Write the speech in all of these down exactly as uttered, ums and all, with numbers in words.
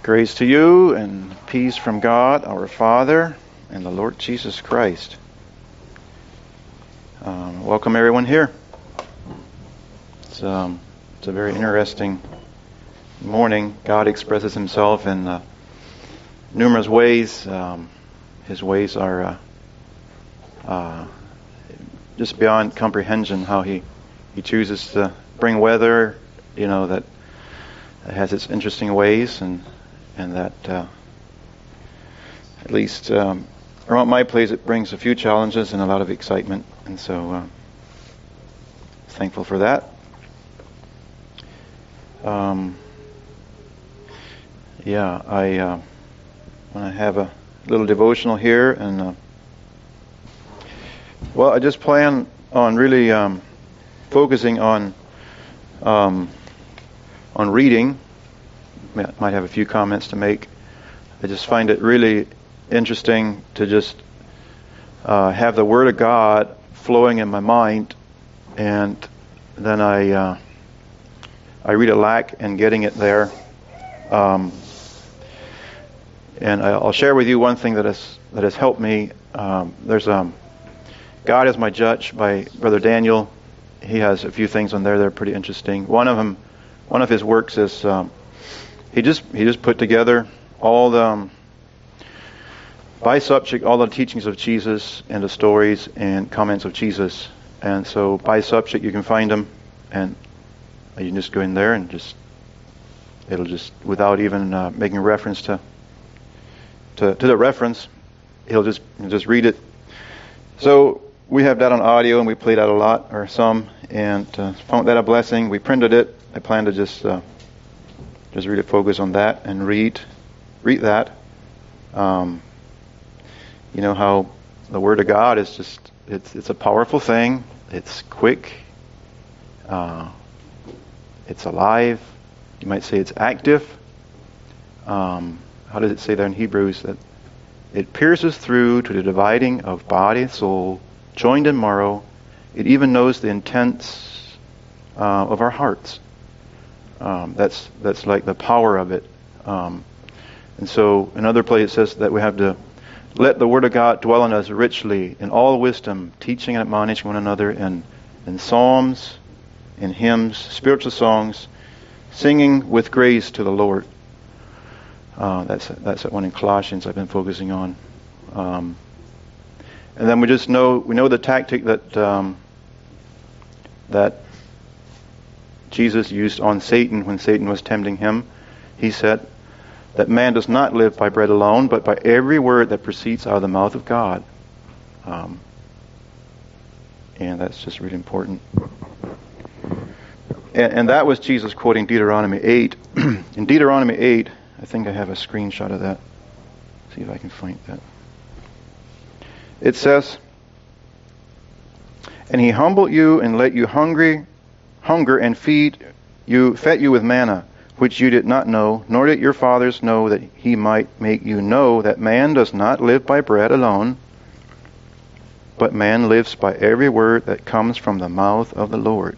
Grace to you and peace from God, our Father, and the Lord Jesus Christ. Um, welcome everyone here. It's, um, it's a very interesting morning. God expresses Himself in uh, numerous ways. Um, his ways are uh, uh, just beyond comprehension. How He He chooses to bring weather, you know, that, that has its interesting ways, and and that uh, at least um, around my place it brings a few challenges and a lot of excitement, and so uh, thankful for that. Um, yeah, I uh, want to have a little devotional here, and uh, well, I just plan on really um, focusing on um, on reading. Might have a few comments to make. I just find it really interesting to just uh, have the Word of God flowing in my mind, and then I uh, I read a lack and getting it there. Um, and I'll share with you one thing that has that has helped me. Um, there's um, God is My Judge by Brother Daniel. He has a few things on there that are pretty interesting. One of them, one of his works is. Um, He just he just put together all the um, by subject all the teachings of Jesus and the stories and comments of Jesus, and so by subject you can find them, and you can just go in there and just it'll just without even uh, making reference to, to to the reference, he'll just he'll just read it. So we have that on audio, and we play that a lot or some, and uh, found that a blessing. We printed it. I plan to just. Uh, Just really focus on that and read, read that. Um, you know how the Word of God is just, it's it's a powerful thing. It's quick. Uh, it's alive. You might say it's active. Um, how does it say there in Hebrews? That it pierces through to the dividing of body and soul, joined and marrow. It even knows the intents uh, of our hearts. Um, that's that's like the power of it. Um, and so another place it says that we have to let the Word of God dwell in us richly in all wisdom, teaching and admonishing one another in, in psalms, in hymns, spiritual songs, singing with grace to the Lord. Uh, that's that's that one in Colossians I've been focusing on. Um, and then we just know we know the tactic that um, that Jesus used on Satan when Satan was tempting him. He said that man does not live by bread alone, but by every word that proceeds out of the mouth of God. Um, and that's just really important. And, and that was Jesus quoting Deuteronomy eight. In Deuteronomy eight, I think I have a screenshot of that. See if I can find that. It says, "And he humbled you and let you hungry hunger and feed you, fed you with manna, which you did not know, nor did your fathers know, that he might make you know that man does not live by bread alone, but man lives by every word that comes from the mouth of the Lord."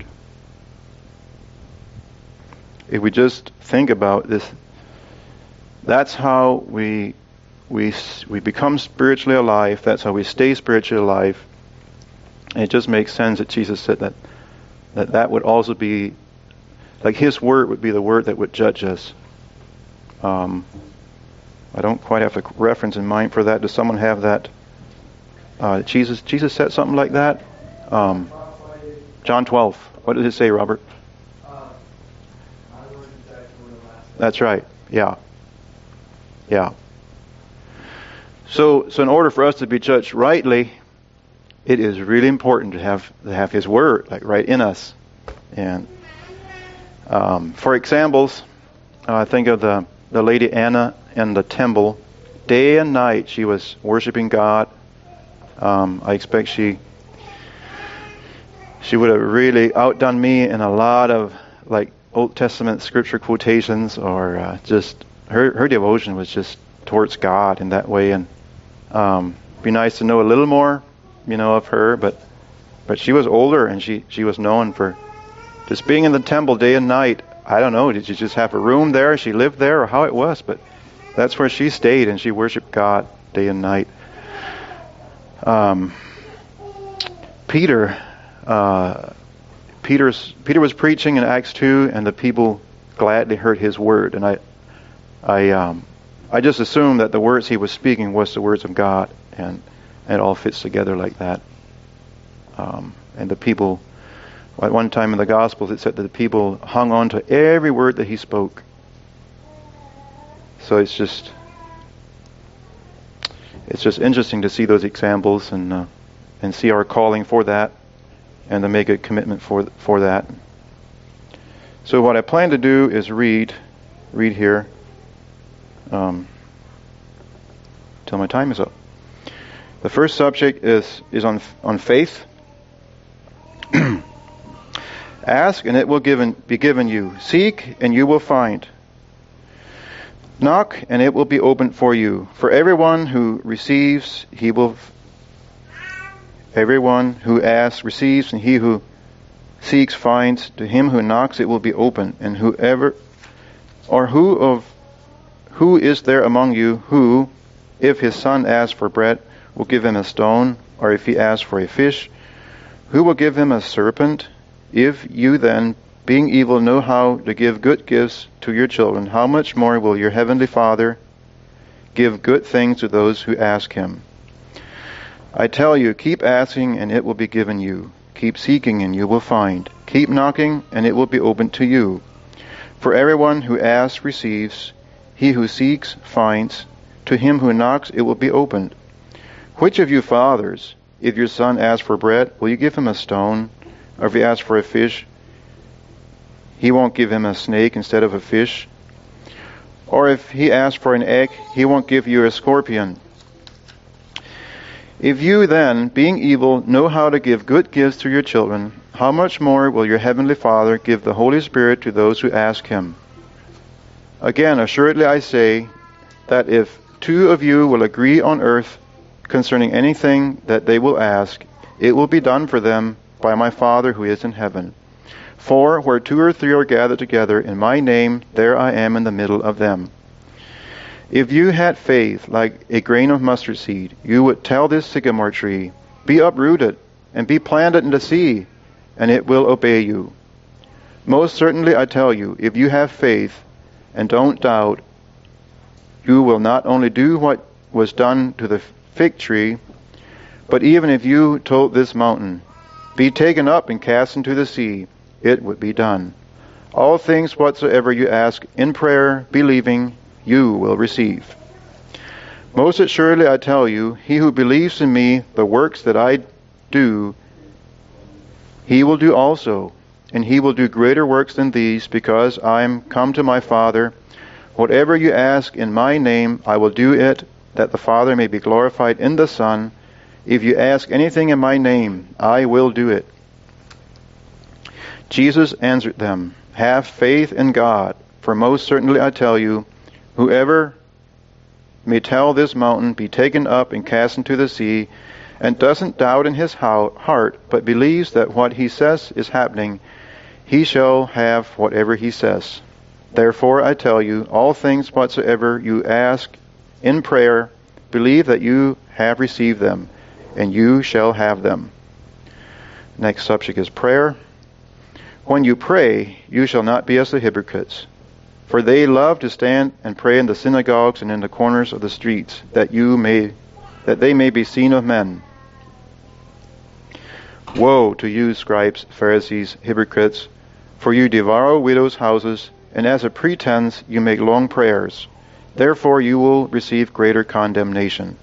If we just think about this, that's how we we we become spiritually alive. That's how we stay spiritually alive. And it just makes sense that Jesus said that that that would also be, like His Word would be the Word that would judge us. Um, I don't quite have a reference in mind for that. Does someone have that? Uh, Jesus Jesus said something like that? Um, John twelve. What does it say, Robert? That's right. Yeah. Yeah. So, so in order for us to be judged rightly, it is really important to have to have His Word like right in us. And um, for examples, uh, think of the the Lady Anna in the temple. Day and night she was worshiping God. Um, I expect she she would have really outdone me in a lot of like Old Testament scripture quotations, or uh, just her her devotion was just towards God in that way. And um, be nice to know a little more, you know, of her, but but she was older, and she, she was known for just being in the temple day and night. I don't know, did she just have a room there? She lived there, or how it was? But that's where she stayed, and she worshiped God day and night. Um, Peter, uh, Peter's Peter was preaching in Acts two, and the people gladly heard his word. And I, I, um, I just assumed that the words he was speaking was the words of God, and, and it all fits together like that. Um, and the people, at one time in the Gospels, it said that the people hung on to every word that he spoke. So it's just, it's just interesting to see those examples and uh, and see our calling for that, and to make a commitment for for that. So what I plan to do is read, read here, um, till my time is up. The first subject is is on on faith. Ask and it will given, be given you. Seek and you will find. Knock and it will be opened for you. For everyone who receives, he will. Everyone who asks receives, and he who seeks finds. To him who knocks, it will be opened. And whoever, or who of, who is there among you who, if his son asks for bread, will give him a stone, or if he asks for a fish, who will give him a serpent? If you then, being evil, know how to give good gifts to your children, how much more will your heavenly Father give good things to those who ask him? I tell you, keep asking and it will be given you. Keep seeking and you will find. Keep knocking and it will be opened to you. For everyone who asks receives, he who seeks finds, to him who knocks it will be opened. Which of you fathers, if your son asks for bread, will you give him a stone? Or if he asks for a fish, he won't give him a snake instead of a fish? Or if he asks for an egg, he won't give you a scorpion? If you then, being evil, know how to give good gifts to your children, how much more will your heavenly Father give the Holy Spirit to those who ask him? Again, assuredly I say that if two of you will agree on earth concerning anything that they will ask, it will be done for them by my Father who is in heaven. For where two or three are gathered together in my name, there I am in the middle of them. If you had faith like a grain of mustard seed, you would tell this sycamore tree, be uprooted and be planted in the sea, and it will obey you. Most certainly I tell you, if you have faith and don't doubt, you will not only do what was done to the fig tree, but even if you told this mountain, be taken up and cast into the sea, it would be done. All things whatsoever you ask in prayer, believing, you will receive. Most assuredly I tell you, he who believes in me, the works that I do, he will do also, and he will do greater works than these, because I am come to my Father. Whatever you ask in my name, I will do it, that the Father may be glorified in the Son. If you ask anything in my name, I will do it. Jesus answered them, have faith in God, for most certainly I tell you, whoever may tell this mountain, be taken up and cast into the sea, and doesn't doubt in his heart, but believes that what he says is happening, he shall have whatever he says. Therefore I tell you, all things whatsoever you ask in prayer, believe that you have received them, and you shall have them. Next subject is prayer. When you pray, you shall not be as the hypocrites, for they love to stand and pray in the synagogues and in the corners of the streets, that you may, that they may be seen of men. Woe to you, scribes, Pharisees, hypocrites, for you devour widows' houses, and as a pretense you make long prayers. Therefore you will receive greater condemnation.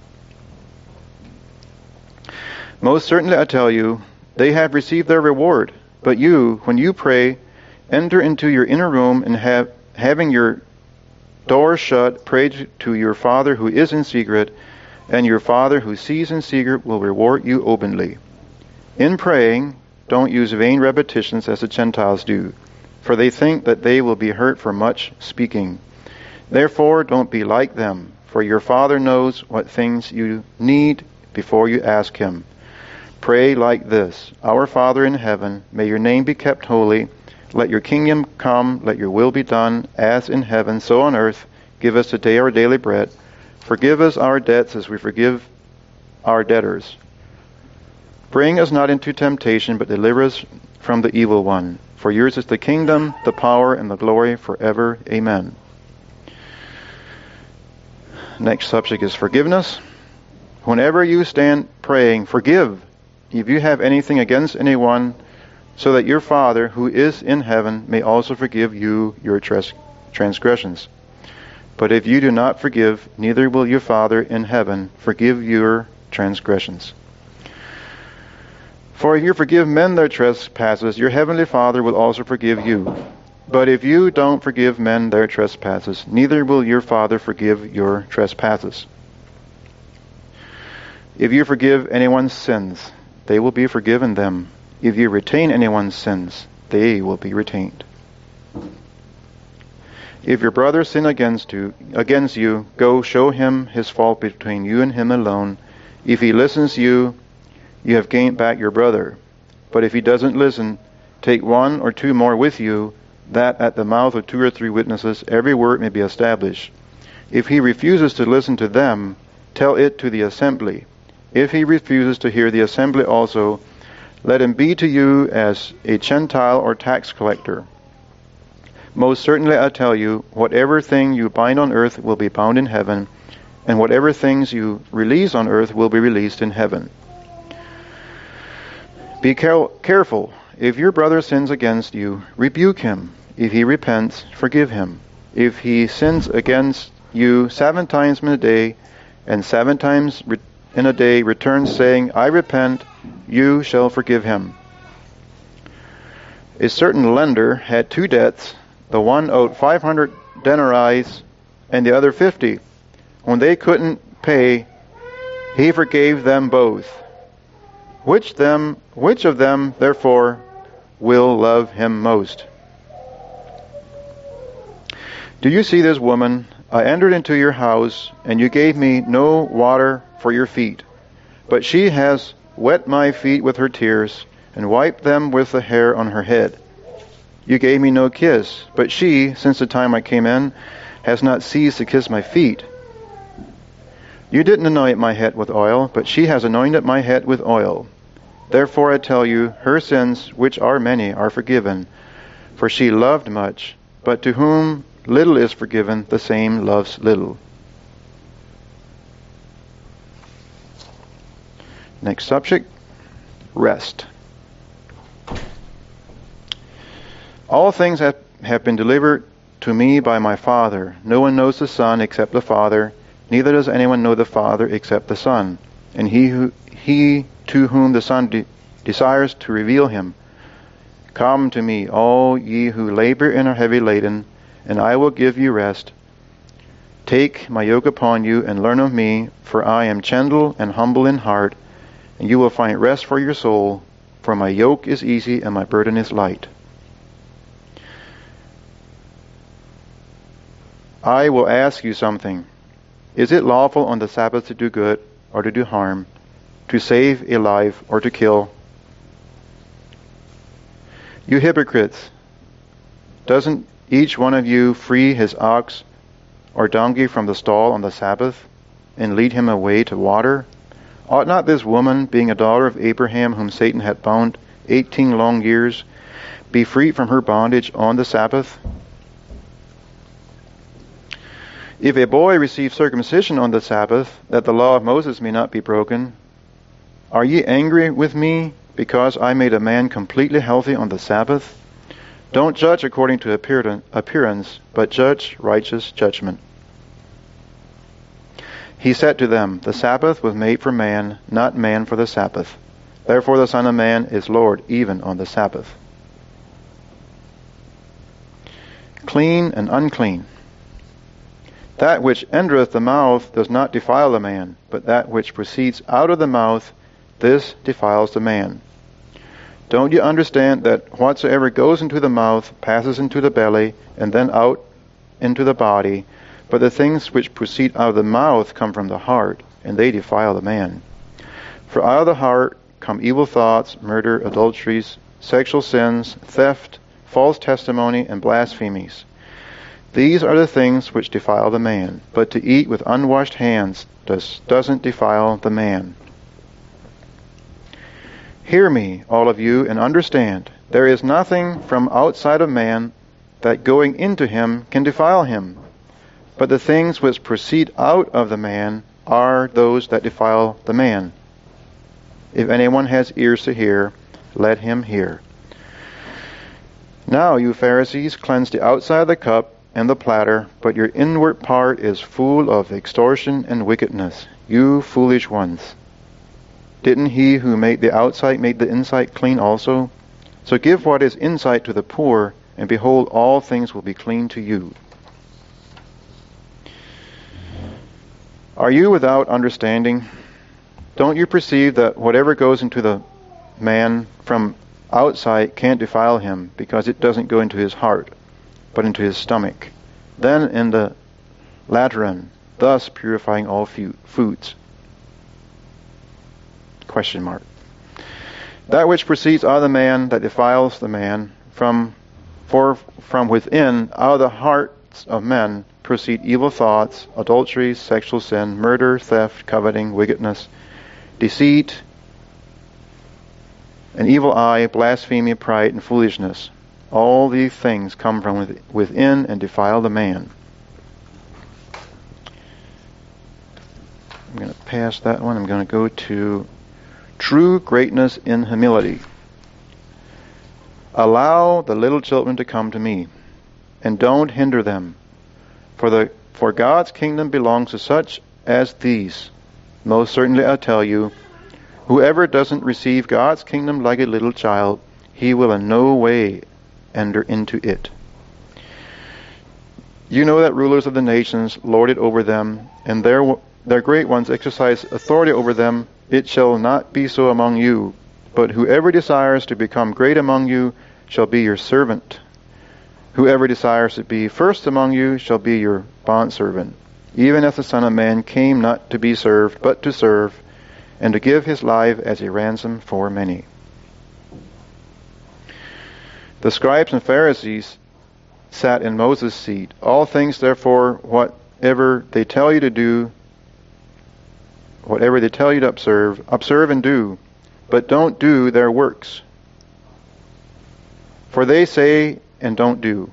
Most certainly I tell you, they have received their reward. But you, when you pray, enter into your inner room, and have, having your door shut, pray to your Father who is in secret, and your Father who sees in secret will reward you openly. In praying, don't use vain repetitions as the Gentiles do, for they think that they will be heard for much speaking. Therefore, don't be like them, for your Father knows what things you need before you ask him. Pray like this: Our Father in heaven, may your name be kept holy. Let your kingdom come, let your will be done, as in heaven, so on earth. give us today our daily bread. Forgive us our debts as we forgive our debtors. Bring us not into temptation, but deliver us from the evil one. For yours is the kingdom, the power, and the glory forever. Amen. Next subject is forgiveness. Whenever you stand praying, forgive if you have anything against anyone, so that your Father who is in heaven may also forgive you your trans- transgressions. But if you do not forgive, neither will your Father in heaven forgive your transgressions. For if you forgive men their trespasses, your heavenly Father will also forgive you. But if you don't forgive men their trespasses, neither will your Father forgive your trespasses. If you forgive anyone's sins, they will be forgiven them. If you retain anyone's sins, they will be retained. If your brother sin against you, against you, go show him his fault between you and him alone. If he listens to you, you have gained back your brother. But if he doesn't listen, take one or two more with you, that at the mouth of two or three witnesses every word may be established. If he refuses to listen to them, tell it to the assembly. If he refuses to hear the assembly also, let him be to you as a Gentile or tax collector. Most certainly I tell you, whatever thing you bind on earth will be bound in heaven, and whatever things you release on earth will be released in heaven. Be care- careful. If your brother sins against you, rebuke him. If he repents, forgive him. If he sins against you seven times in a day, and seven times re- in a day returns saying, I repent, you shall forgive him. A certain lender had two debts. The one owed five hundred denarii and the other fifty. When they couldn't pay, he forgave them both. Which them, which of them, therefore, will love him most? Do you see this woman? I entered into your house, and you gave me no water for your feet. But she has wet my feet with her tears, and wiped them with the hair on her head. You gave me no kiss, but she, since the time I came in, has not ceased to kiss my feet. You didn't anoint my head with oil, but she has anointed my head with oil. Therefore I tell you, her sins, which are many, are forgiven, for she loved much. But to whom little is forgiven, the same loves little. Next subject, rest. All things have, have been delivered to me by my Father. No one knows the Son except the Father, neither does anyone know the Father except the Son, and he who he to whom the Son de- desires to reveal him. Come to me, all ye who labor and are heavy laden, and I will give you rest. Take my yoke upon you and learn of me, for I am gentle and humble in heart, and you will find rest for your soul, for my yoke is easy and my burden is light. I will ask you something. Is it lawful on the Sabbath to do good or to do harm, to save a life or to kill? You hypocrites, doesn't each one of you free his ox or donkey from the stall on the Sabbath and lead him away to water? Ought not this woman, being a daughter of Abraham, whom Satan had bound eighteen long years, be freed from her bondage on the Sabbath? If a boy receives circumcision on the Sabbath, that the law of Moses may not be broken, are ye angry with me because I made a man completely healthy on the Sabbath? Don't judge according to appearance, but judge righteous judgment. He said to them, the Sabbath was made for man, not man for the Sabbath. Therefore the Son of Man is Lord even on the Sabbath. Clean and unclean. That which entereth the mouth does not defile the man, but that which proceeds out of the mouth, this defiles the man. Don't you understand that whatsoever goes into the mouth passes into the belly, and then out into the body? But the things which proceed out of the mouth come from the heart, and they defile the man. For out of the heart come evil thoughts, murder, adulteries, sexual sins, theft, false testimony, and blasphemies. These are the things which defile the man, but to eat with unwashed hands does, doesn't defile the man. Hear me, all of you, and understand. There is nothing from outside of man that going into him can defile him. But the things which proceed out of the man are those that defile the man. If anyone has ears to hear, let him hear. Now, you Pharisees, cleanse the outside of the cup and the platter, but your inward part is full of extortion and wickedness. You foolish ones. Didn't he who made the outside make the inside clean also? So give what is inside to the poor, and behold, all things will be clean to you. Are you without understanding? Don't you perceive that whatever goes into the man from outside can't defile him, because it doesn't go into his heart, but into his stomach, then in the lateran, thus purifying all foods? Question mark. That which proceeds out of the man that defiles the man, from for from within, out of the hearts of men, proceed evil thoughts, adultery, sexual sin, murder, theft, coveting, wickedness, deceit, an evil eye, blasphemy, pride, and foolishness. All these things come from within and defile the man. I'm going to pass that one. I'm going to go to true greatness in humility. Allow the little children to come to me, and don't hinder them. For the for God's kingdom belongs to such as these. Most certainly I tell you, whoever doesn't receive God's kingdom like a little child, he will in no way enter into it. You know that rulers of the nations lord it over them, and their their great ones exercise authority over them. It shall not be so among you, but whoever desires to become great among you shall be your servant. Whoever desires to be first among you shall be your bondservant. Even as the Son of Man came not to be served, but to serve, and to give his life as a ransom for many. The scribes and Pharisees sat in Moses' seat. All things, therefore, whatever they tell you to do, whatever they tell you to observe, observe and do, but don't do their works. For they say and don't do.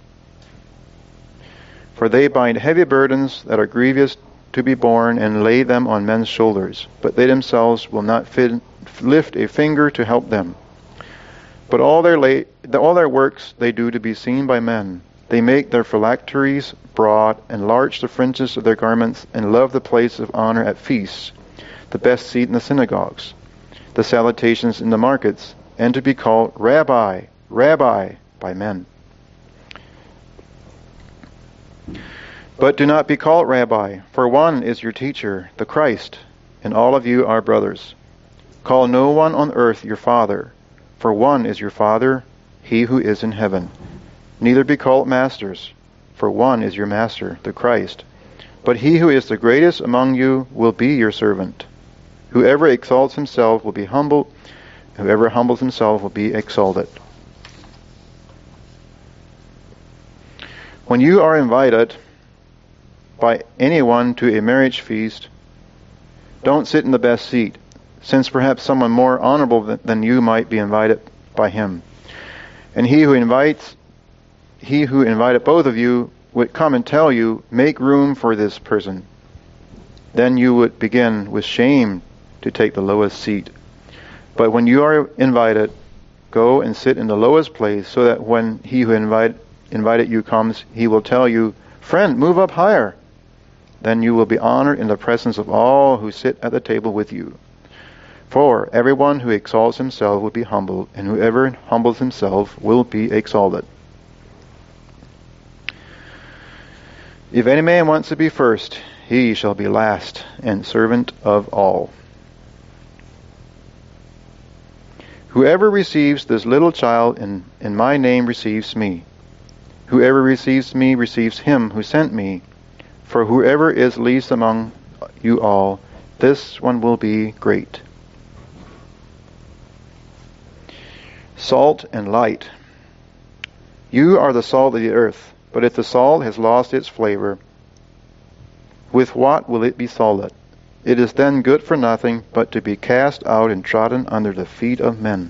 For they bind heavy burdens that are grievous to be borne and lay them on men's shoulders, but they themselves will not fit, lift a finger to help them. But all their, lay, all their works they do to be seen by men. They make their phylacteries broad, enlarge the fringes of their garments, and love the place of honor at feasts, the best seat in the synagogues, the salutations in the markets, and to be called Rabbi, Rabbi by men. But do not be called Rabbi, for one is your teacher, the Christ, and all of you are brothers. Call no one on earth your father, for one is your Father, he who is in heaven. Neither be called masters, for one is your master, the Christ. But he who is the greatest among you will be your servant. Whoever exalts himself will be humbled, whoever humbles himself will be exalted. When you are invited by anyone to a marriage feast, don't sit in the best seat, since perhaps someone more honorable than, than you might be invited by him. And he who invites, he who invited both of you would come and tell you, make room for this person. Then you would begin with shame to take the lowest seat. But when you are invited, go and sit in the lowest place, so that when he who invite, invited you comes, he will tell you, friend, move up higher. Then you will be honored in the presence of all who sit at the table with you. For everyone who exalts himself will be humbled, and whoever humbles himself will be exalted. If any man wants to be first, he shall be last and servant of all. Whoever receives this little child in, in my name receives me. Whoever receives me receives him who sent me. For whoever is least among you all, this one will be great. Salt and light. You are the salt of the earth. But if the salt has lost its flavor, with what will it be salted? It is then good for nothing but to be cast out and trodden under the feet of men.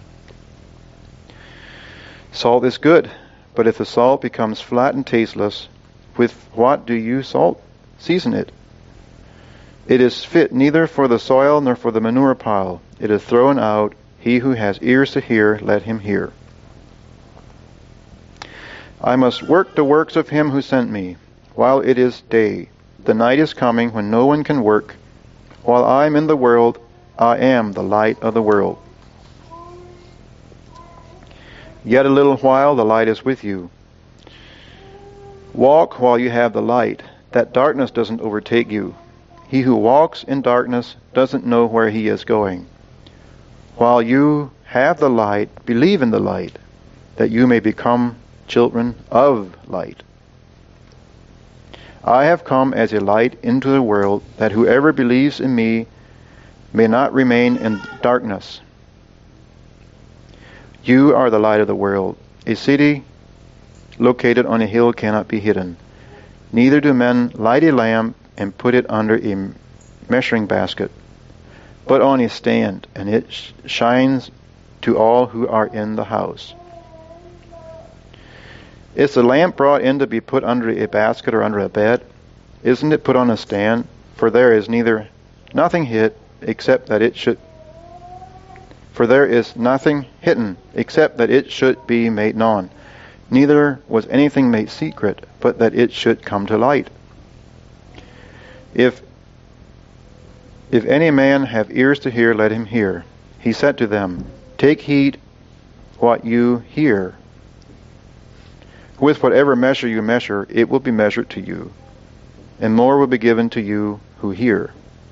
Salt is good, but if the salt becomes flat and tasteless, with what do you salt? Season it. It is fit neither for the soil nor for the manure pile. It is thrown out. He who has ears to hear, let him hear. I must work the works of him who sent me, while it is day. The night is coming when no one can work. While I am in the world, I am the light of the world. Yet a little while the light is with you. Walk while you have the light, that darkness doesn't overtake you. He who walks in darkness doesn't know where he is going. While you have the light, believe in the light, that you may become children of light. I have come as a light into the world, that whoever believes in me may not remain in darkness. You are the light of the world. A city located on a hill cannot be hidden. Neither do men light a lamp and put it under a measuring basket, but on a stand, and it sh- shines to all who are in the house. Is the lamp brought in to be put under a basket or under a bed? Isn't it put on a stand? For there is neither nothing hid except that it should For there is nothing hidden, except that it should be made known. Neither was anything made secret, but that it should come to light. If if any man have ears to hear, let him hear. He said to them, Take heed what you hear. With whatever measure you measure, it will be measured to you, and more will be given to you who hear.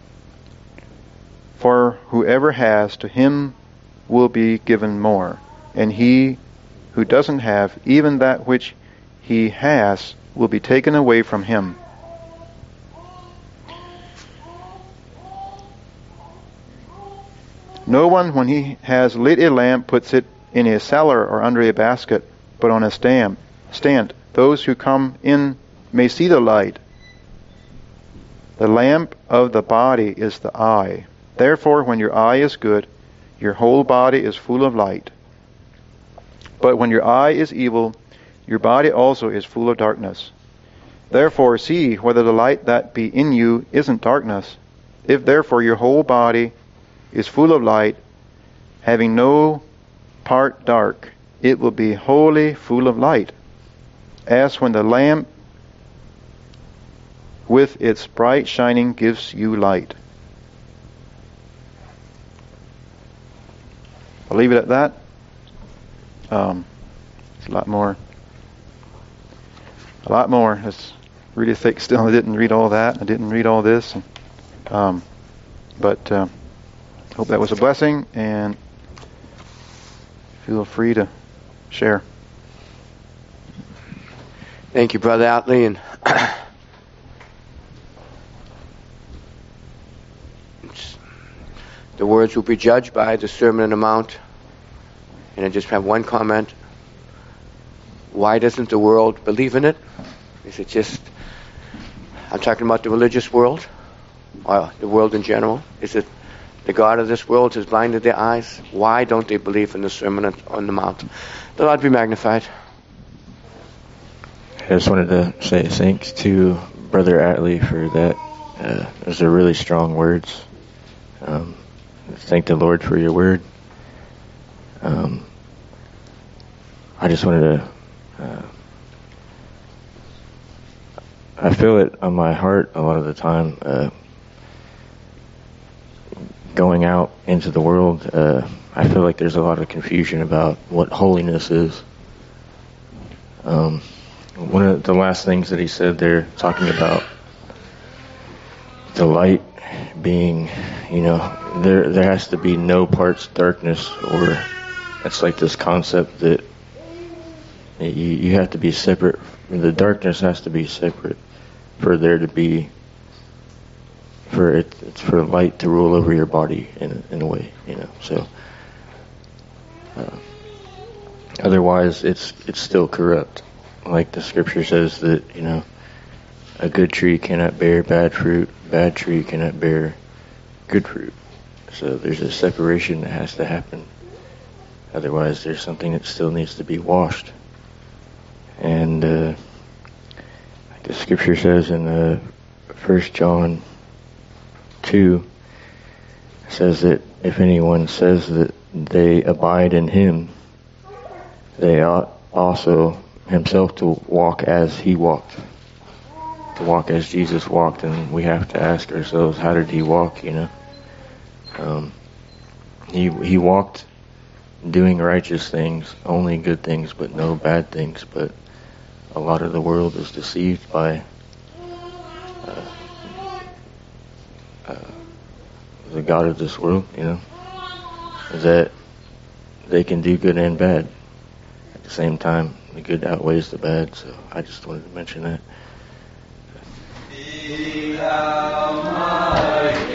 For whoever has, to him will be given more, and he who doesn't have, even that which he has will be taken away from him. No one, when he has lit a lamp, puts it in a cellar or under a basket, but on a stand. Stand. Those who come in may see the light. The lamp of the body is the eye. Therefore, when your eye is good, your whole body is full of light. But when your eye is evil, your body also is full of darkness. Therefore see whether the light that be in you isn't darkness. If therefore your whole body is full of light, having no part dark, it will be wholly full of light, as when the lamp with its bright shining gives you light. I'll leave it at that. Um, it's a lot more. A lot more. It's really thick still. I didn't read all that. I didn't read all this. And, um, but uh, hope that was a blessing, and feel free to share. Thank you, Brother Outley. And the words will be judged by the Sermon on the Mount. And I just have one comment. Why doesn't the world believe in it? Is it just, I'm talking about the religious world, or the world in general? Is it the God of this world has blinded their eyes? Why don't they believe in the Sermon on the Mount? The Lord be magnified. I just wanted to say thanks to Brother Atlee for that. Uh, those are really strong words. Um, thank the Lord for your word. Um, I just wanted to, uh, I feel it on my heart a lot of the time, uh, going out into the world. uh, I feel like there's a lot of confusion about what holiness is. Um, one of the last things that he said there, talking about the light being, you know, there there has to be no parts darkness, or it's like this concept that you, you have to be separate. The darkness has to be separate for there to be, for it, it's for light to rule over your body in in a way, you know. So uh, otherwise, it's it's still corrupt. like the scripture says that, you know, a good tree cannot bear bad fruit, bad tree cannot bear good fruit. So there's a separation that has to happen. Otherwise, there's something that still needs to be washed. And uh, like the scripture says in uh, First John two, says that if anyone says that they abide in him, they ought also himself to walk as he walked, to walk as Jesus walked. And we have to ask ourselves, how did he walk? You know, um, he he walked doing righteous things, only good things, but no bad things. But a lot of the world is deceived by uh, uh, the God of this world, you know, that they can do good and bad. At the same time, the good outweighs the bad, so I just wanted to mention that. Be thou my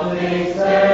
makes